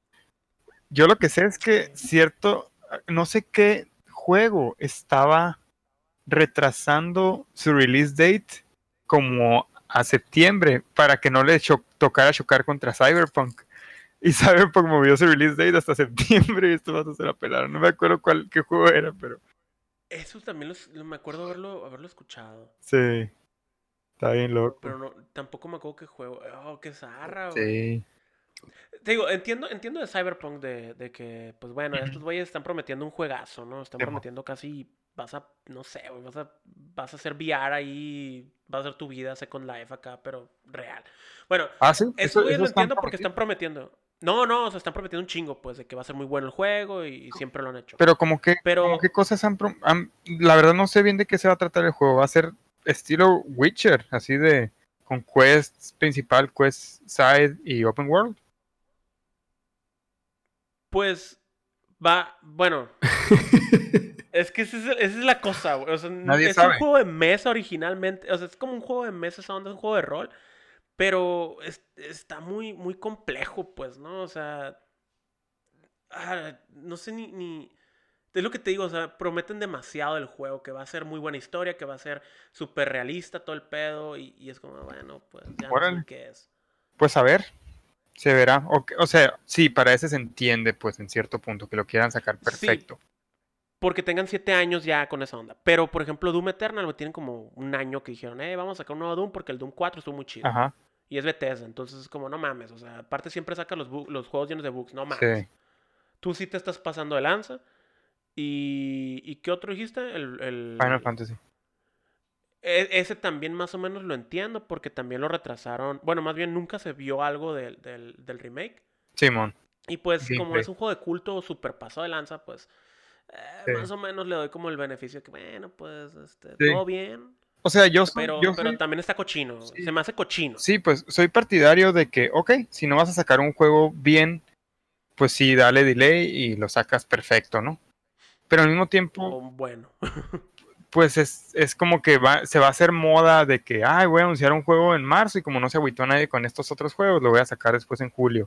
Yo lo que sé es que cierto, no sé qué juego estaba retrasando su release date como a septiembre para que no le cho- tocara chocar contra Cyberpunk. Y Cyberpunk movió su release date hasta septiembre y esto va a ser a pelar. No me acuerdo cuál, qué juego era, pero Eso también los- lo- me acuerdo haberlo, haberlo escuchado. sí, está bien loco. Pero no, tampoco me acuerdo qué juego. Oh, qué zarra, güey. Sí, Te digo, entiendo, entiendo de Cyberpunk de, de que, pues bueno, estos güeyes están prometiendo un juegazo, ¿no? Están Sí, mo. prometiendo casi, vas a, no sé, güey, vas a, vas a hacer V R ahí, vas a hacer tu vida Second Life acá, pero real. Bueno, ah, sí, estos güeyes lo están entiendo porque están prometiendo. prometiendo. No, no, o sea, están prometiendo un chingo, pues, de que va a ser muy bueno el juego y siempre lo han hecho. Pero como que, Pero- como qué cosas han, prom- han- la verdad no sé bien de qué se va a tratar el juego. Va a ser estilo Witcher, así de con quest principal, quest side y open world. Pues, va, bueno, es que esa es, esa es la cosa, güey. O sea, Nadie es sabe. un juego de mesa originalmente. O sea, es como un juego de mesa, esa onda es un juego de rol. Pero es- está muy, muy complejo, pues, ¿no? O sea, ah, no sé ni, ni... Es lo que te digo, o sea, prometen demasiado el juego, que va a ser muy buena historia, que va a ser súper realista todo el pedo, y, y es como, bueno, pues ya no sé ni Órale. qué es. Pues a ver, se verá. O, o sea, sí, para ese se entiende, pues en cierto punto, que lo quieran sacar Sí, perfecto. porque tengan siete años ya con esa onda. Pero, por ejemplo, Doom Eternal, güey, tienen como un año que dijeron, eh, vamos a sacar un nuevo Doom porque el Doom cuatro estuvo muy chido. Ajá, Y es Bethesda, entonces es como, no mames, o sea, aparte siempre saca los, bu- los juegos llenos de bugs, no mames. sí. Tú sí te estás pasando de lanza. ¿Y, ¿y qué otro dijiste? El, Final el- Fantasy. e- ese también más o menos lo entiendo porque también lo retrasaron. Bueno, más bien nunca se vio algo del, del, del remake. Simón, Y pues como gameplay. es un juego de culto super pasado de lanza, pues eh, Sí, más o menos le doy como el beneficio que, bueno, pues este, sí. todo bien. O sea, yo soy, Pero, yo pero soy, también está cochino. Se sí, me hace cochino. sí, pues soy partidario de que, ok, si no vas a sacar un juego bien, pues sí, dale delay y lo sacas perfecto, ¿no? Pero al mismo tiempo, O bueno. pues es, es como que va, se va a hacer moda de que, ay, voy a anunciar un juego en marzo y como no se agüitó nadie con estos otros juegos, lo voy a sacar después en julio.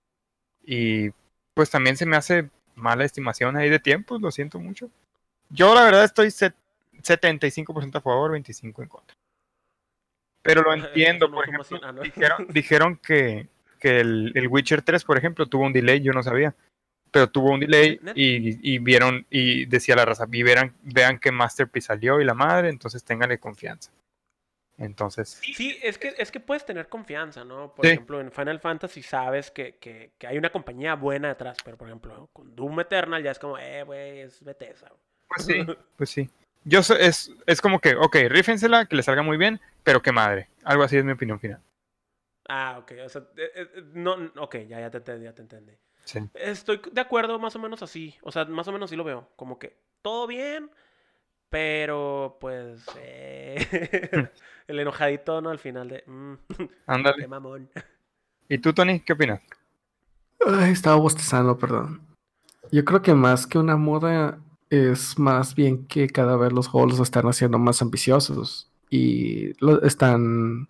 Y pues también se me hace mala estimación ahí de tiempos, lo siento mucho. Yo la verdad estoy set- setenta y cinco por ciento a favor, veinticinco en contra. Pero lo Eso entiendo, no por suma ejemplo, cien. Ah, no. dijeron, dijeron que, que el, el Witcher tres, por ejemplo, tuvo un delay, yo no sabía, pero tuvo un delay Net. y, y vieron, y decía la raza, y verán, vean que Masterpiece salió y la madre, entonces ténganle confianza. Entonces, Sí, es que, es que puedes tener confianza, ¿no? Por sí, ejemplo, en Final Fantasy sabes que, que, que hay una compañía buena detrás, pero por ejemplo, con Doom Eternal ya es como, eh, güey, es Bethesda. pues sí, pues sí. Yo so- es, es como que, ok, rífensela, que le salga muy bien, pero qué madre. Algo así es mi opinión final. Ah, ok, o sea, eh, eh, no, no, ok, ya, ya te entendí, ya te entendí. Sí. Estoy de acuerdo más o menos así, o sea, más o menos sí lo veo, como que todo bien, pero pues eh, el enojadito, ¿no? Al final de, mm, qué Ándale. mamón. ¿Y tú, Tony, qué opinas? Ay, estaba bostezando, perdón. Yo creo que más que una moda es más bien que cada vez los juegos los están haciendo más ambiciosos y lo, están,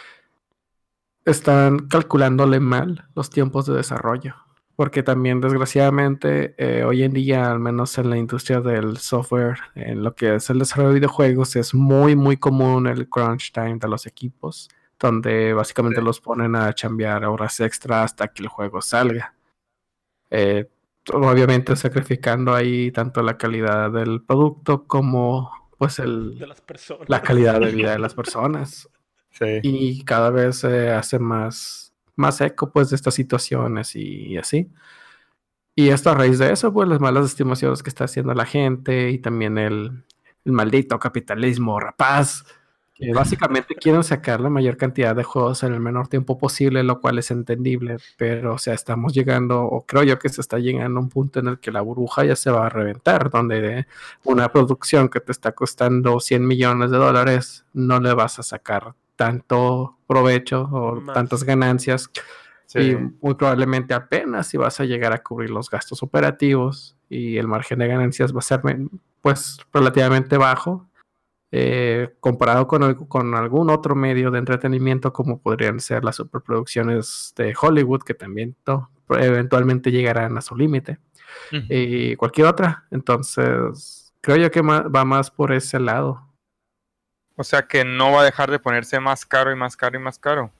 están calculándole mal los tiempos de desarrollo. Porque también, desgraciadamente, eh, hoy en día, al menos en la industria del software, en lo que es el desarrollo de videojuegos, es muy, muy común el crunch time de los equipos, donde básicamente Sí. los ponen a chambear horas extra hasta que el juego salga. Eh, Obviamente sacrificando ahí tanto la calidad del producto como pues De el, las personas. la calidad de vida de las personas. Sí. Y cada vez se hace más, más eco pues de estas situaciones y, y así. Y esto a raíz de eso, pues las malas estimaciones que está haciendo la gente y también el, el maldito capitalismo rapaz, que básicamente quieren sacar la mayor cantidad de juegos en el menor tiempo posible, lo cual es entendible, pero o sea, estamos llegando, o creo yo que se está llegando a un punto en el que la burbuja ya se va a reventar, donde una producción que te está costando cien millones de dólares, no le vas a sacar tanto provecho o tantas Más. ganancias Sí. y muy probablemente apenas si vas a llegar a cubrir los gastos operativos y el margen de ganancias va a ser pues relativamente bajo eh, comparado con, el- con algún otro medio de entretenimiento como podrían ser las superproducciones de Hollywood que también no, eventualmente llegarán a su límite Ujú. y cualquier otra. Entonces creo yo que ma- va más por ese lado. O sea que no va a dejar de ponerse más caro y más caro y más caro.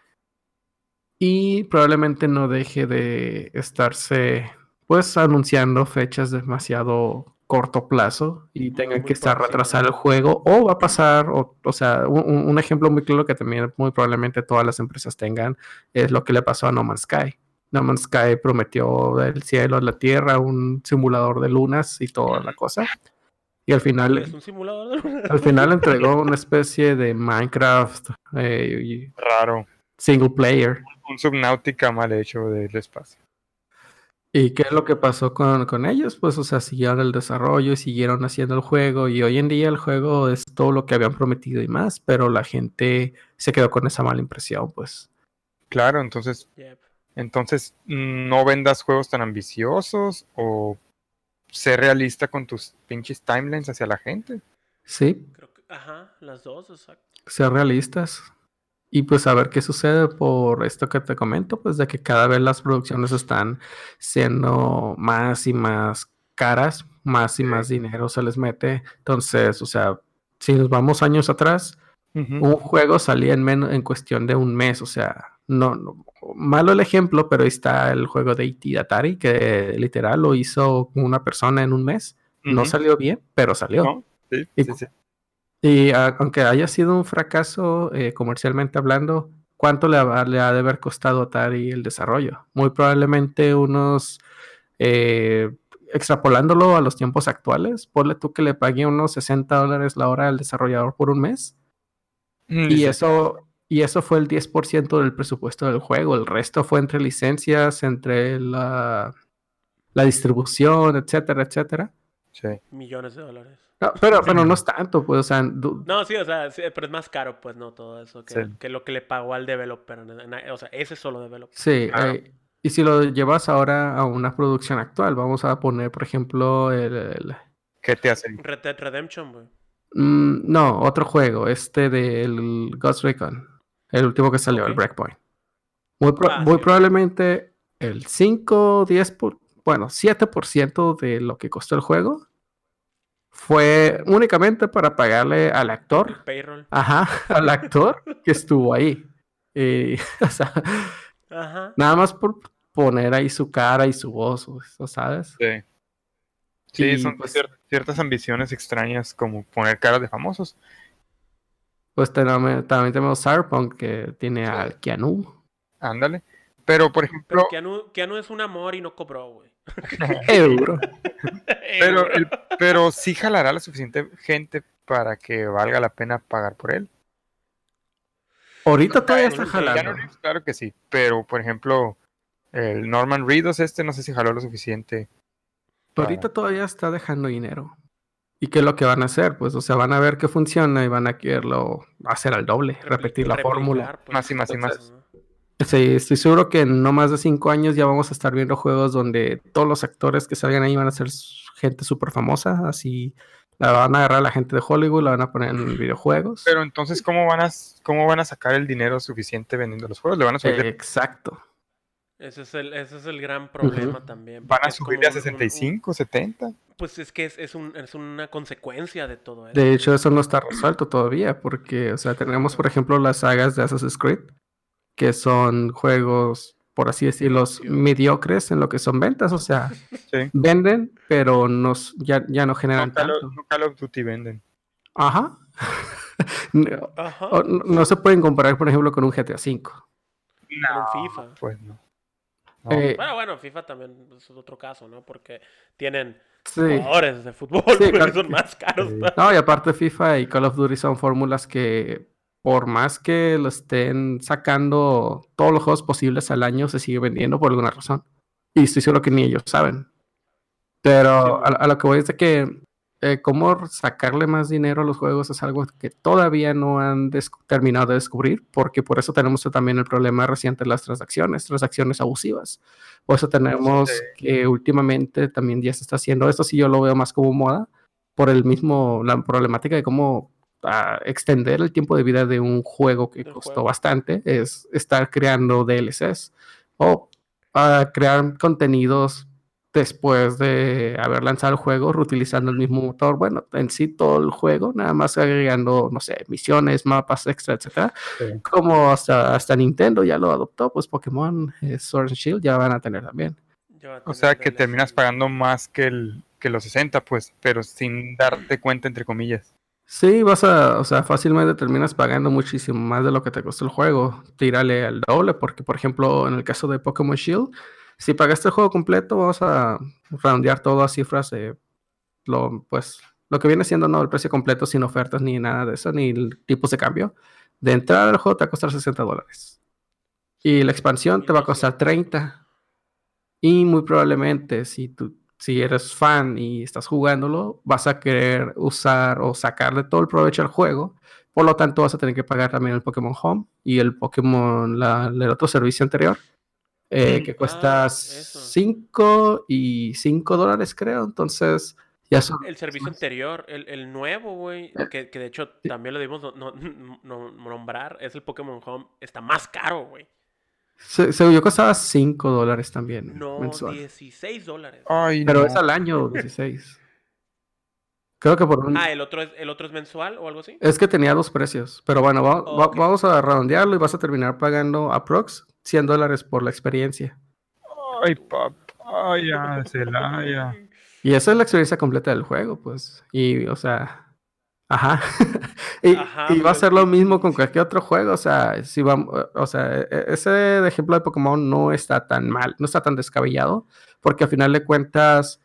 Y probablemente no deje de estarse pues anunciando fechas demasiado corto plazo y Muy, tengan que muy estar retrasar próximas. el juego o va a pasar, o, o sea, un, un ejemplo muy claro que también muy probablemente todas las empresas tengan es lo que le pasó a No Man's Sky. No Man's Sky prometió del cielo a la tierra un simulador de lunas y toda la cosa. Y al Y es final, un simulador de... al final entregó una especie de Minecraft eh, Raro. single player. Un Subnautica mal hecho del espacio. ¿Y qué es lo que pasó con, con ellos? Pues, o sea, siguieron el desarrollo y siguieron haciendo el juego. Y hoy en día el juego es todo lo que habían prometido y más, pero la gente se quedó con esa mala impresión, pues. Claro, entonces, Yep. entonces no vendas juegos tan ambiciosos o sé realista con tus pinches timelines hacia la gente. Sí, Creo que, ajá, las dos, exacto. ser realistas. Y pues a ver qué sucede por esto que te comento, pues de que cada vez las producciones están siendo más y más caras, más y más dinero se les mete. Entonces, o sea, si nos vamos años atrás, Ujú. un juego salía en, men- en cuestión de un mes, o sea, no, no- malo el ejemplo, pero ahí está el juego de E T de Atari, que literal lo hizo una persona en un mes. No Ujú. salió bien, pero salió. ¿No? Sí, Y sí, sí. y ah, aunque haya sido un fracaso eh, comercialmente hablando, ¿cuánto le ha, le ha de haber costado a Atari el desarrollo? Muy probablemente unos, eh, extrapolándolo a los tiempos actuales, ponle tú que le pague unos sesenta dólares la hora al desarrollador por un mes. Mm, Y dices, eso, y eso fue el diez por ciento del presupuesto del juego. El resto fue entre licencias, entre la, la distribución, etcétera, etcétera. sí. Millones de dólares. No, pero, pero no es tanto, pues, o sea, du- No, sí, o sea, sí, pero es más caro, pues, no, todo eso, que, Sí. que lo que le pagó al developer. en- en- o sea, ese solo developer. sí, Claro. eh, y si lo llevas ahora a una producción actual, vamos a poner, por ejemplo, el, el- ¿Qué te hace? Red Dead Redemption, güey. mm, no, otro juego, este del Ghost Recon, el último que salió, el Ok. Breakpoint. Muy, pro- Ah, muy sí. probablemente el cinco, diez por, bueno, siete por ciento de lo que costó el juego fue únicamente para pagarle al El actor, payroll. ajá, al actor que estuvo ahí. Y, o sea, Ajá. nada más por poner ahí su cara y su voz, ¿o ¿sabes? Sí. Sí, Y son pues, cier- ciertas ambiciones extrañas como poner caras de famosos. pues tenemos- también tenemos Cyberpunk que tiene Sí. al Keanu. Ándale. Pero, por ejemplo, Pero Keanu, Keanu es un amor y no cobró, güey. Euro. pero, el- pero sí jalará la suficiente gente para que valga la pena pagar por él. Ahorita todavía no está lo sé. Keanu jalando. Reeves, claro que sí. Pero, por ejemplo, el Norman Reedus este no sé si jaló lo suficiente. para- Ahorita todavía está dejando dinero. ¿Y qué es lo que van a hacer? Pues, o sea, van a ver que funciona y van a quererlo hacer al doble, Repli- repetir la replicar, fórmula. pues. Más y más y más. Ajá. Sí, estoy seguro que en no más de cinco años ya vamos a estar viendo juegos donde todos los actores que salgan ahí van a ser s- gente súper famosa, así la van a agarrar a la gente de Hollywood, la van a poner en videojuegos. Pero entonces, ¿cómo van a, cómo van a sacar el dinero suficiente vendiendo los juegos? ¿Le van a subir, Eh, de- exacto. Ese es el, ese es el gran problema también. van porque a es como subirle a un- un- sesenta y cinco, setenta? un- pues es que es, es, un, es una consecuencia de todo eso. De hecho, eso no está resuelto todavía, porque, o sea, tenemos, por ejemplo, las sagas de Assassin's Creed, que son juegos, por así decirlo, Negocio. mediocres en lo que son ventas, o sea, Sí. venden, pero no, s- ya, ya no generan No Call, of, tanto. no Call of Duty venden. Ajá. No, Ajá. o- no- no se pueden comparar, por ejemplo, con un G T A cinco. Con un FIFA. Pues no. No. Eh, Bueno, bueno, FIFA también es otro caso, ¿no? Porque tienen sí. jugadores de fútbol, Sí, pues, claro son que- más caros. Sí. ¿no? No, y aparte FIFA y Call of Duty son fórmulas que por más que lo estén sacando todos los juegos posibles al año, se sigue vendiendo por alguna razón. Y estoy seguro que ni ellos saben. Pero a, a lo que voy es de que eh, cómo sacarle más dinero a los juegos es algo que todavía no han des- terminado de descubrir, porque por eso tenemos también el problema reciente de las transacciones, transacciones abusivas. Por eso tenemos Sí. que últimamente también ya se está haciendo esto, si yo lo veo más como moda, por el mismo, la problemática de cómo ah, extender el tiempo de vida de un juego que Del costó juego. bastante, es estar creando D L Cs o ah, crear contenidos después de haber lanzado el juego, reutilizando el mismo motor. Bueno, en sí todo el juego, nada más agregando, no sé, misiones, mapas extra, etcétera. Sí. Como hasta, hasta Nintendo ya lo adoptó, pues Pokémon eh, Sword and Shield ya van a tener también. Ya va a O tener sea que D L C. terminas pagando más que, el, que los sesenta, pues, pero sin darte cuenta, entre comillas. Sí, vas a, o sea, fácilmente terminas pagando muchísimo más de lo que te costó el juego. Tírale al doble, porque por ejemplo, en el caso de Pokémon Shield, si pagaste el juego completo, vamos a roundear todo a cifras de lo, pues, lo que viene siendo no el precio completo sin ofertas ni nada de eso, ni tipos de cambio. De entrada al juego te va a costar sesenta dólares. Y la expansión te va a costar treinta. Y muy probablemente si tú si eres fan y estás jugándolo, vas a querer usar o sacarle todo el provecho al juego. Por lo tanto, vas a tener que pagar también el Pokémon Home y el Pokémon, la, el otro servicio anterior, eh, que cuesta Ah, eso. cinco y cinco dólares, creo. Entonces, Ya son, El servicio son- anterior, el, el nuevo, güey, eh, que, que de hecho sí. también lo debimos no- no- no- nombrar, es el Pokémon Home. Está más caro, güey. Se, se yo costaba cinco dólares también No, mensual. dieciséis dólares. Ay, Pero es no. al año dieciséis. Creo que por Ah, un... ¿el otro es, el otro es mensual o algo así? Es que tenía dos precios. Pero bueno, va- Oh, va- ok. vamos a redondearlo y vas a terminar pagando aprox cien dólares por la experiencia. Ay, papaya, Celaya. Ay. Y esa es la experiencia completa del juego, pues. Y, o sea... Ajá. y, Ajá, y va a pues, ser lo y- mismo y con sí. cualquier otro juego. O sea, si vamos, o sea, e- e- ese de ejemplo de Pokémon no está tan mal, no está tan descabellado, porque al final de cuentas,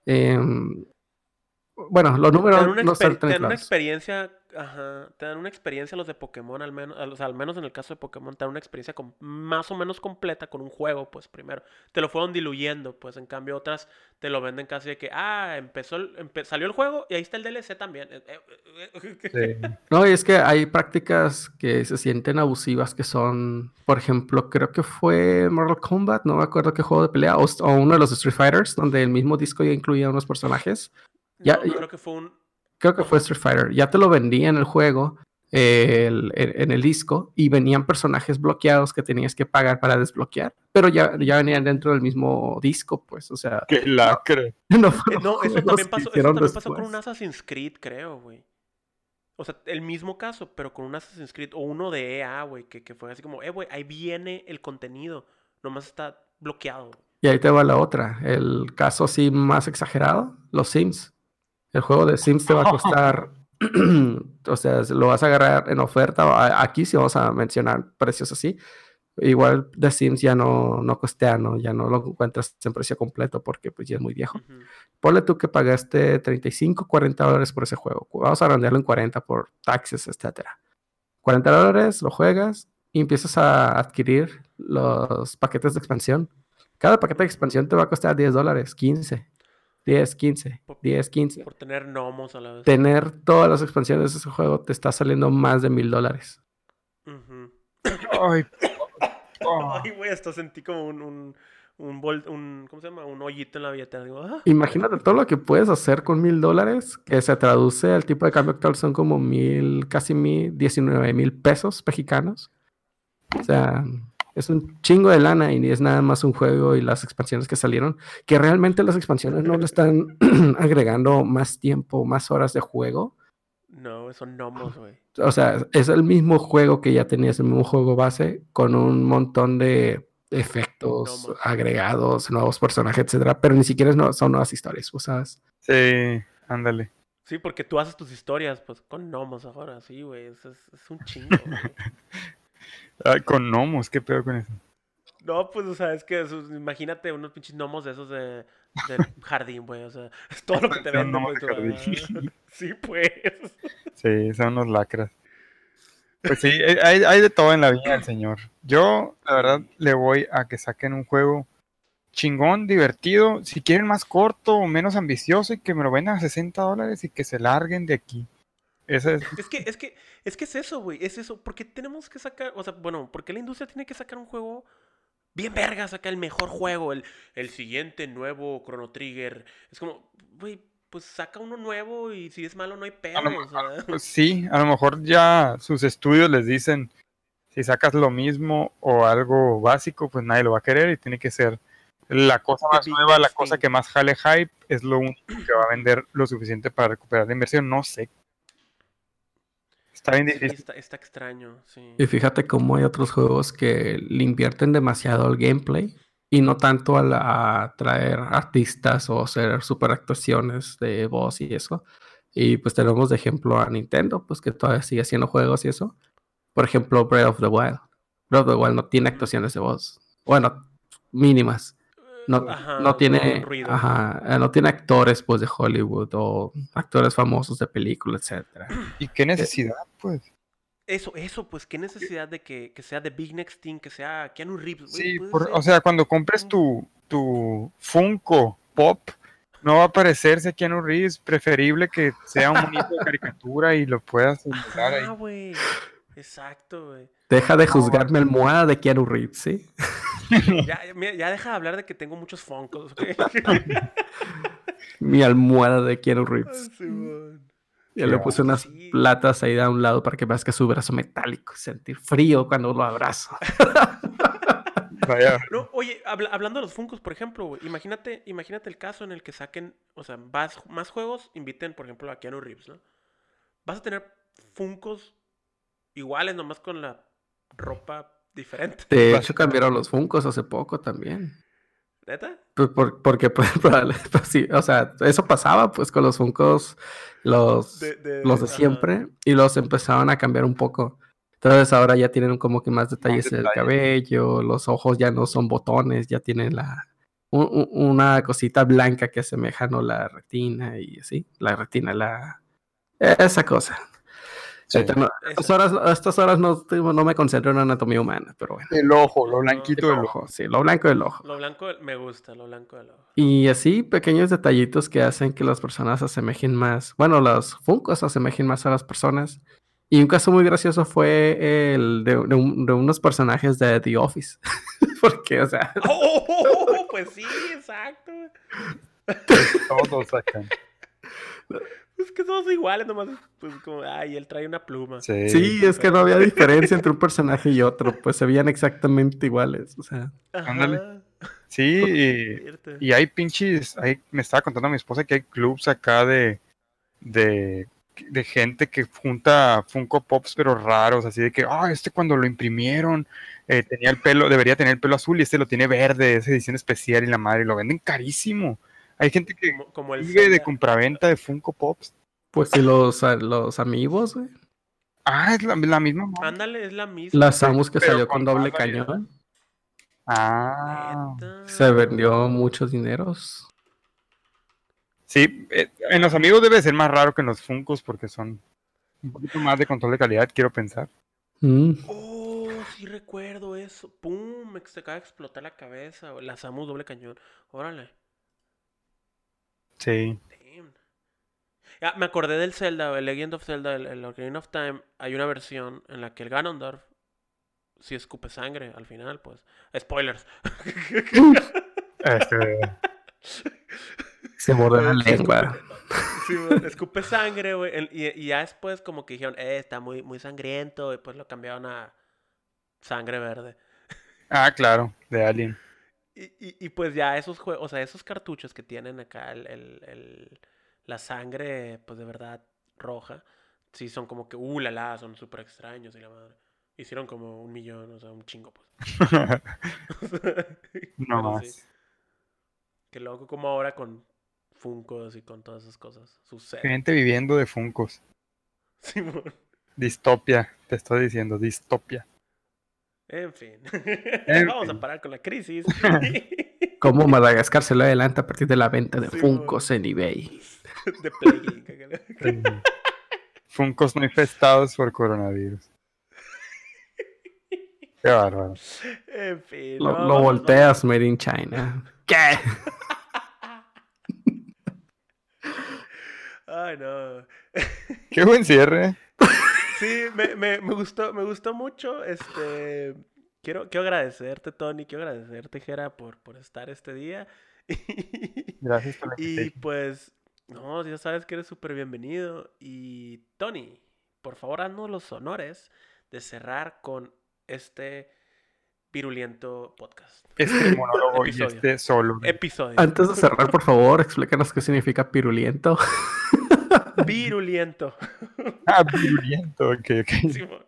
em, bueno, los Te, te dan números una, no están exper- tan te dan una inflados. experiencia, ajá, te dan una experiencia los de Pokémon, al menos, al, o sea, al menos en el caso de Pokémon, te dan una experiencia com- más o menos completa con un juego, pues primero. Te lo fueron diluyendo, pues en cambio otras te lo venden casi de que, ah, empezó, el- empe- salió el juego y ahí está el D L C también. Eh, eh, eh, Sí. No, y es que hay prácticas que se sienten abusivas que son, por ejemplo, creo que fue Mortal Kombat, no me acuerdo qué juego de pelea, o, o uno de los Street Fighters, donde el mismo disco ya incluía unos personajes. Ya, No, creo que fue un... Creo que fue Ajá. Street Fighter. Ya te lo vendía en el juego, eh, el- en, en el disco, y venían personajes bloqueados que tenías que pagar para desbloquear, pero ya, ya venían dentro del mismo disco, pues, o sea, Qué lacre. no Eh, fueron no, eso juegos también que pasó, eso hicieron también pasó con un después. Assassin's Creed, creo, güey. O sea, el mismo caso, pero con un Assassin's Creed o uno de E A, güey, que, que fue así como, eh, güey, ahí viene el contenido, nomás está bloqueado. Y ahí te va la otra, el caso así más exagerado, los Sims. El juego de Sims te va a costar, o sea, lo vas a agarrar en oferta. a- Aquí sí vamos a mencionar precios así. Igual The Sims ya no, no costea, ¿no? Ya no lo encuentras en precio completo porque pues ya es muy viejo. Ujú. Ponle tú que pagaste treinta y cinco, cuarenta dólares por ese juego. Vamos a randearlo en cuarenta por taxes, etcétera. cuarenta dólares, lo juegas y empiezas a adquirir los paquetes de expansión. Cada paquete de expansión te va a costar diez dólares, quince, diez, quince, Por, diez, quince. por tener gnomos a la vez. Tener todas las expansiones de ese juego te está saliendo más de mil dólares. Ujú. Ay, oh. Ay, güey, hasta sentí como un, un, un, bol- un, ¿cómo se llama? Un hoyito en la billetera. Digo, ah. Imagínate todo lo que puedes hacer con mil dólares, que se traduce al tipo de cambio actual, son como mil, casi mil, diecinueve mil pesos mexicanos. O sea, es un chingo de lana y es nada más un juego y las expansiones que salieron, que realmente las expansiones no le están agregando más tiempo, más horas de juego. No, son gnomos, güey. O sea, es el mismo juego que ya tenías, el mismo juego base, con un montón de efectos Gnomos. agregados, nuevos personajes, etcétera, pero ni siquiera es no- son nuevas historias, ¿tú sabes? Sí, ándale. Sí, porque tú haces tus historias, pues, con gnomos ahora, sí, güey. Es, es, es un chingo, güey. Ay, con gnomos, qué pedo con eso. No, pues, o sea, es que eso- imagínate unos pinches gnomos de esos de, de jardín, güey. O sea, es todo lo que te Son venden, gnomos pues. de tú, jardín. ah, sí, pues. Sí, son unos lacras. Pues sí, hay, hay hay de todo en la vida del señor. Yo, la verdad, le voy a que saquen un juego chingón, divertido. Si quieren más corto o menos ambicioso y que me lo vendan a sesenta dólares y que se larguen de aquí. Esa es. Es que, es que, es que es eso, güey. Es eso. ¿Por qué tenemos que sacar, o sea, bueno, ¿por qué la industria tiene que sacar un juego bien verga, sacar el mejor juego, el, el siguiente nuevo Chrono Trigger? Es como, güey, pues saca uno nuevo y si es malo no hay pedo, A lo o sea. Pues sí, a lo mejor ya sus estudios les dicen, si sacas lo mismo o algo básico, pues nadie lo va a querer y tiene que ser la cosa The más big nueva, la next cosa thing. que más jale hype, es lo único que va a vender lo suficiente para recuperar la inversión. No sé. Está bien Sí, difícil. está, está extraño, sí. Y fíjate cómo hay otros juegos que le invierten demasiado al gameplay y no tanto a, la- a traer artistas o hacer super actuaciones de voz y eso. Y pues tenemos de ejemplo a Nintendo, pues que todavía sigue haciendo juegos y eso. Por ejemplo, Breath of the Wild. Breath of the Wild no tiene Ujú. actuaciones de voz. Bueno, mínimas. No, Ajá, no tiene, con ruidos. ajá, eh, no tiene actores pues de Hollywood o actores famosos de películas, etcétera. ¿Y qué necesidad, pues? Eso, eso, pues, qué necesidad de que, que sea The Big Next Thing, que sea Keanu Reeves, güey. Sí, puede por- ser o sea, cuando compres un- tu, tu Funko Pop, no va a aparecerse a Keanu Reeves, preferible que sea un monito de caricatura y lo puedas emular ahí. Ajá, güey. Exacto, güey. Deja de juzgarme almohada de Keanu Reeves, ¿sí? Ya, ya, mira, ya deja de hablar de que tengo muchos Funkos, güey. Mi almohada de Keanu Ah, Reeves. Simón. Ya le Sí, puse unas sí. platas ahí a un lado para que veas que su brazo metálico y sentir frío cuando lo abrazo. Vaya, No, oye, habla- hablando de los Funkos, por ejemplo, güey, imagínate, imagínate el caso en el que saquen, o sea, más, más juegos, inviten, por ejemplo, a Keanu Reeves, ¿no? Vas a tener Funkos iguales, nomás con la ropa diferente. De Vas- hecho, cambiaron los Funkos hace poco también. ¿Neta? Por- por- porque, pues, probable- pues, sí, o sea, eso pasaba pues con los Funkos, los De- de- los de ajá. siempre, y los empezaban a cambiar un poco. Entonces ahora ya tienen como que más detalles en el detalles. cabello, los ojos ya no son botones, ya tienen la un- un- una cosita blanca que asemeja, ¿no?, la retina y así, la retina, la esa cosa. Sí. Ahorita no- a estas horas, a estas horas no, estoy- no me concentro en anatomía humana, pero bueno. El ojo, lo blanquito El del ojo. ojo, sí, lo blanco del ojo. Lo blanco me gusta, lo blanco del ojo. Y así, pequeños detallitos que hacen que las personas se asemejen más. Bueno, los Funkos se asemejen más a las personas. Y un caso muy gracioso fue el de, de un- de unos personajes de The Office. Porque, o sea, ¡Oh, oh, oh, oh! Pues sí, exacto. Todos sacan. Es que todos iguales, nomás, pues como, ay, él trae una pluma. Sí. sí, es que no había diferencia entre un personaje y otro. Pues se veían exactamente iguales. O sea, Ajá. Ándale. Sí, y, Cierto. y hay pinches, hay, me estaba contando mi esposa que hay clubs acá de, de, de gente que junta Funko Pops pero raros, así de que, ah, este cuando lo imprimieron eh, tenía el pelo, debería tener el pelo azul y este lo tiene verde, es edición especial y la madre, y lo venden carísimo. Hay gente que Como, como el vive de Zelda. compraventa de Funko Pops. pues si los, los amigos, güey. Ah, es la, la misma madre. Ándale, es la misma. La Samus que Pero salió con con doble más variedad. cañón. Ah. Neta. Se vendió muchos dineros. Sí, eh, en los amigos debe ser más raro que en los Funkos porque son un poquito más de control de calidad, quiero pensar. Mm. Oh, sí recuerdo eso. Pum, me se acaba de explotar la cabeza. güey. La Samus doble cañón. Órale. Sí. Damn. Ya, me acordé del Zelda, güey, el Legend of Zelda, el, el Ocarina of Time. Hay una versión en la que el Ganondorf sí escupe sangre al final, pues. Spoilers. Este, Se mordió la Sí, lengua. Sí, güey, escupe sangre, güey. el- Y, y ya después como que dijeron, eh, está muy, muy sangriento. Y pues lo cambiaron a sangre verde. ah, claro, de Alien. Y, y, y pues ya esos juegos, o sea, esos cartuchos que tienen acá el, el, el- la sangre, pues de verdad roja, sí son como que, uh, la la, son súper extraños y la madre. Hicieron como un millón, o sea, un chingo, pues. No Pero más. sí, qué loco como ahora con Funkos y con todas esas cosas sucede. Gente viviendo de Funkos. Simón. Distopia, te estoy diciendo, distopia. En fin. En Vamos fin. a parar con la crisis. Como Madagascar se lo adelanta a partir de la venta de Sí, Funkos en eBay. De Play. Funkos no infestados por coronavirus. Qué bárbaro. En fin. Lo, no, lo vamos- volteas, made in China. ¿Qué? Ay, no. Qué buen cierre. Sí, me, me, me gustó, me gustó mucho. Este, quiero, quiero agradecerte, Tony, quiero agradecerte, Jera, por, por estar este día. Gracias por la Y invitación. pues, no, ya sabes que eres súper bienvenido. Y Tony, por favor, haznos los honores de cerrar con este viruliento podcast. Este monólogo y Episodio. este solo. Episodio. Antes de cerrar, por favor, explícanos qué significa piruliento. Viruliento. Ah, virulento, ok, ok. Simón.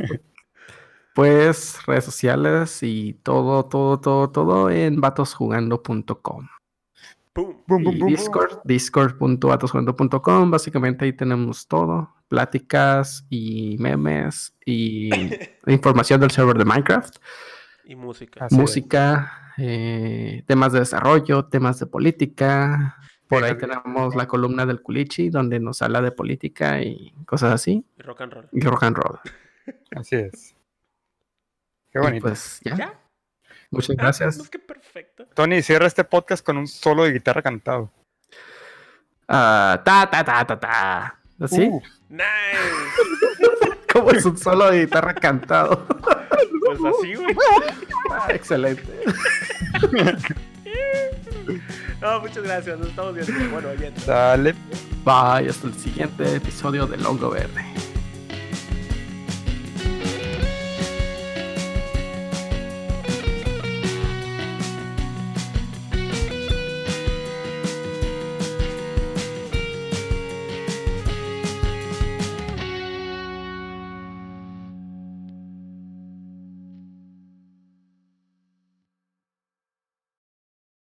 Pues redes sociales y todo, todo, todo, todo en vatos jugando punto com. Pum. Bum, bum, Y bum, Discord, discord punto vatos jugando punto com. Básicamente ahí tenemos todo. Pláticas y memes y información del server de Minecraft. Y música. Así es. Música, eh, temas de desarrollo, temas de política. Por ahí Quejas de- tenemos la columna del Culichi, donde nos habla de política y cosas así. Y rock and roll. Y rock and roll. Así es. Qué Y bonito. pues ya. ¿Ya? Muchas Ah, gracias. pues, qué perfecto. Tony, cierra este podcast con un solo de guitarra cantado. Ah, ta, ta, ta, ta, ta. ¿Así? Uh, Nice. Como es un solo de guitarra cantado. Pues así, güey. Ah, excelente. No, muchas gracias. Nos estamos viendo. Bueno, oyendo. Dale. Bye, hasta el siguiente episodio del Hongo Verde.